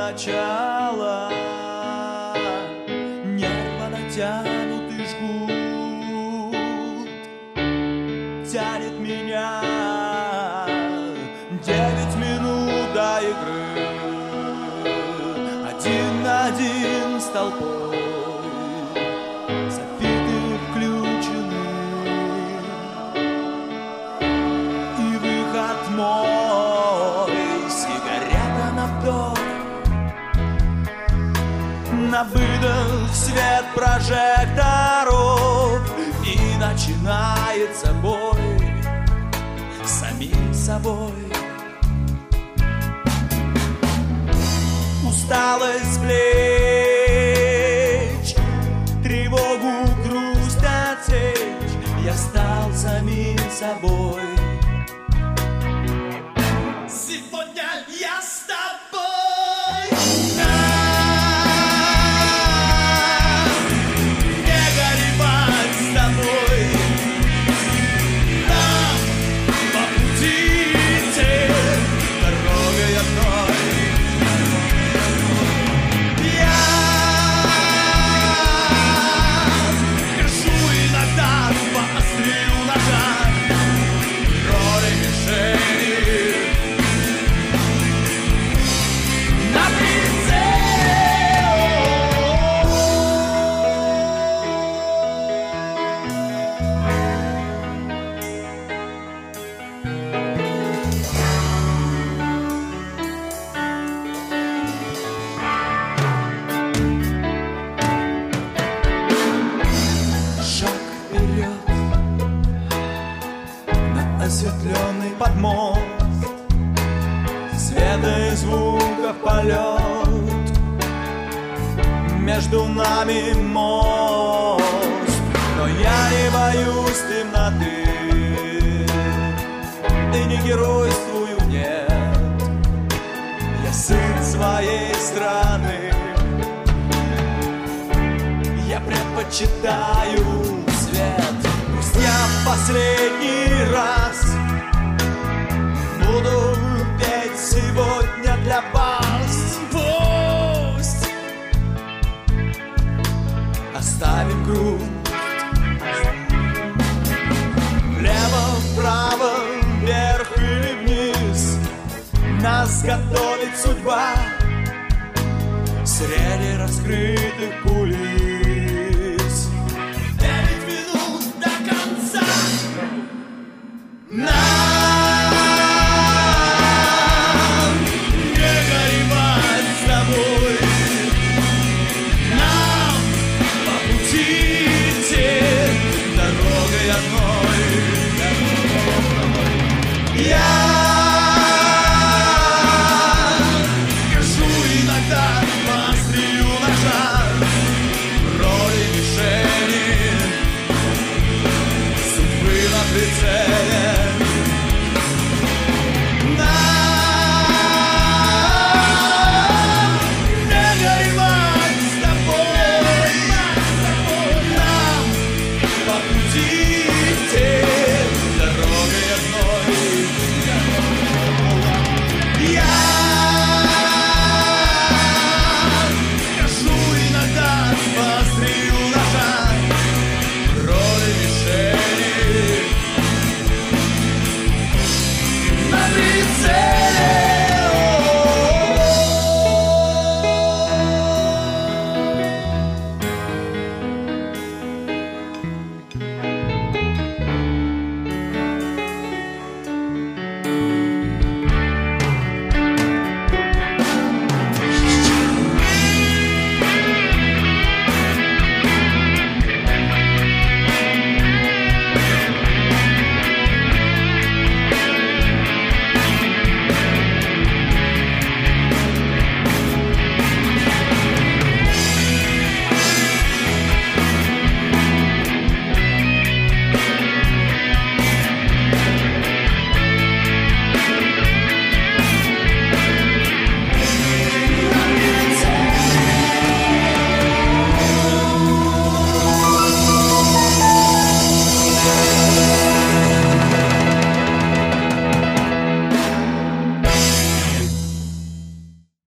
начала. Нервы натянутый жгут тянет меня. 9 минут до игры, 1-1 с толпой забитых включенных, и выход мой, сигарета на вдох, на выдох свет прожекторов, и начинается бой с самим собой. Усталость с плеч, тревогу, грусть отсечь, я стал самим собой. Сегодня я с тобой. Не горевать с тобой. Нам по пути идти дорогой одной. Осветленный подмост, света и звука полет, между нами мост. Но я не боюсь темноты, и не геройствую, нет. Я сын своей страны, я предпочитаю свет. Пусть я в последний раз буду петь сегодня для вас. Пусть оставим грудь, влево, вправо, вверх или вниз, нас готовит судьба среди раскрытых кулис. 9 минут до конца. Нам не горевать с тобой. Нам по пути идти дорогой одной. Я держу иногда по острию ножа в роли мишени судьбы на прицеле.